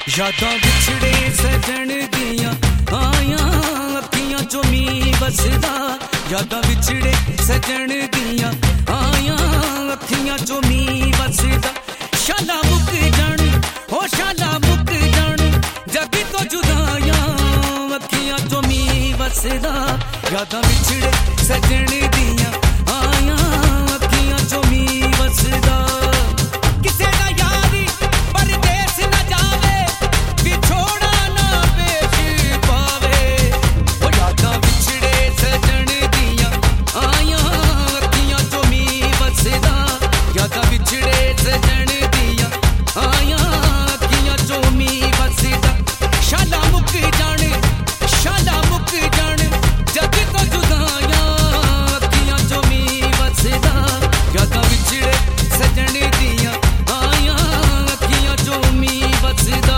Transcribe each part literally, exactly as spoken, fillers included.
यादां विछड़े सजन दियां आया अखियां चो मी बसदा। यादां विछड़े सजन दियां आया अखियां चो मी बसदा। शाला मुक जान हो शाला मुक जान जग तो जुदाया अखियां चो मी बसदा। यादां विछड़े सजन दियां आया अखियां चो मी बसदा। किसे दा यारी परदेस न जावे विछोड़ा ना पेश पावे। ओ यादां विछड़े सजन दियां आया अखियां चो मी बसदा। यादां विछड़े सजन दियां आया अखियां चो मी बसदा। शाला मुक जान शाला मुक जान जग तो जुदाया अखियां चो मी बसदा। यादां विछड़े सजन दियां आया अखियां चो मी बसदा।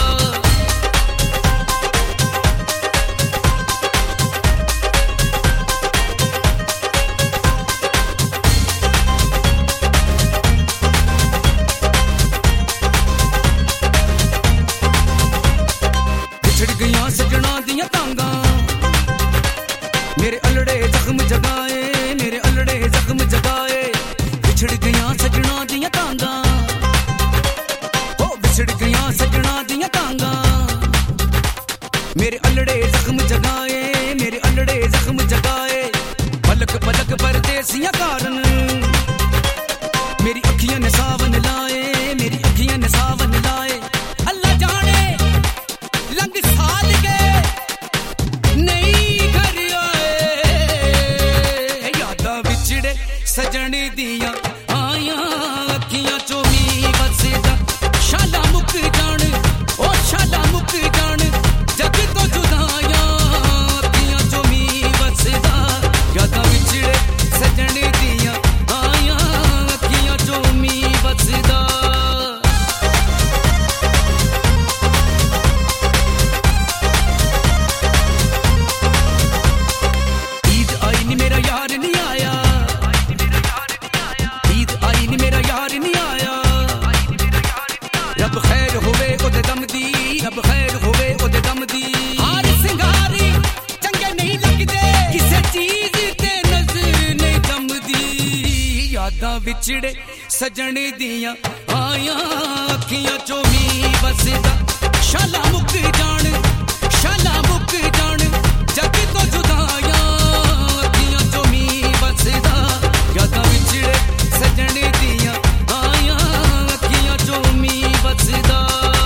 बिछड़ गईयां सजना दियां तांगा मेरे अलड़े जख्म जगाए मेरे अलड़े जख्म जगाए। बिछड़ गईयां सजना दियां तांगा ओ बिछड़ गईयां सजना दियां तांगा मेरे अलड़े जख्म जगाए मेरे अलड़े जख्म जगाए। पलक पलक परदेसियां कारण मेरी अखियां ने सावन लाए मेरी अखियां ने सावन लाए। अल्लाह जाने लंग साल गए नहीं घर आए। यादां विछड़े सजन दियां आया अखियां चो मी बसदा। शाला मुक जान ओ शाला मुक जान जग तो जुदाया अखियां चो मी बसदा। यादां विछड़े सजन दियां आया अखियां चो मी बसदा। ईद आई नी मेरा यार नहीं आया ईद आई नी मेरा यार नहीं आया। रब खैर होवे ओदे दम दी रब खैर होवे ओदे दम दी। हार सिंगारी चंगे नहीं लगदे किसे चीज ते नजर नहीं जमदी। यादां विछड़े सजन दियां आया अखियां चो मी बसदा। शाला मुक जान शाला मुक जान जग तो जुदाया अखियां चो मी बसदा। यादां विछड़े सजन दियां आया अखियां चो मी बसदा।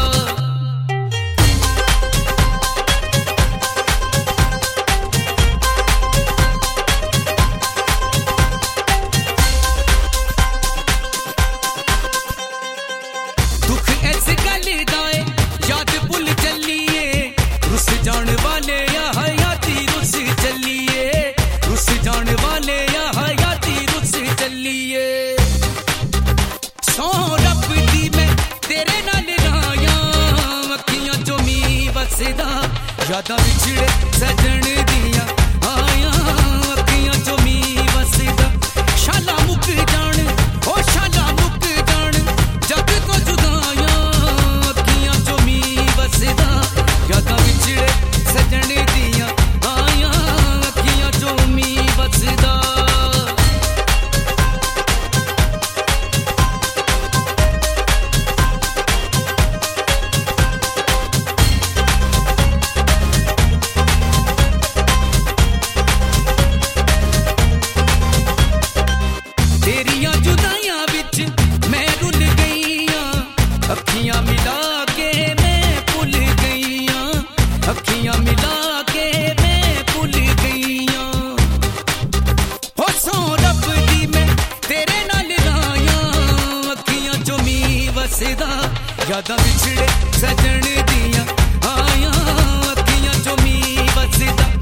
दुख इस गल दा ए याद भुल चलिए रुस जान वाले या हयाती रुस चलिए रुस जान वाले या हयाती रुस चलिए। सौ रब दी मैं तेरे नाल राया अखियां चो मी बसदा। यादां विछड़े सजन दियां आया अखियां चो मी बसदा। शाला मुक जान ओ शाला मुक जान जग तो जुदाया अखियां चो मी बसदा। यादां विछड़े सजन दियां आया अखियां चो मी बसदा। तेरियां जुदाइयां विच मैं रुल गईयां अखियां मिला के मैं भुल गईयां अखियां मिला के मैं भुल गईयां। हो सौ रब दी मैं तेरे नाल राया अखियां चो मी बसदा। यादां विछड़े सजन दियां आया अखियां चो मी बसदा।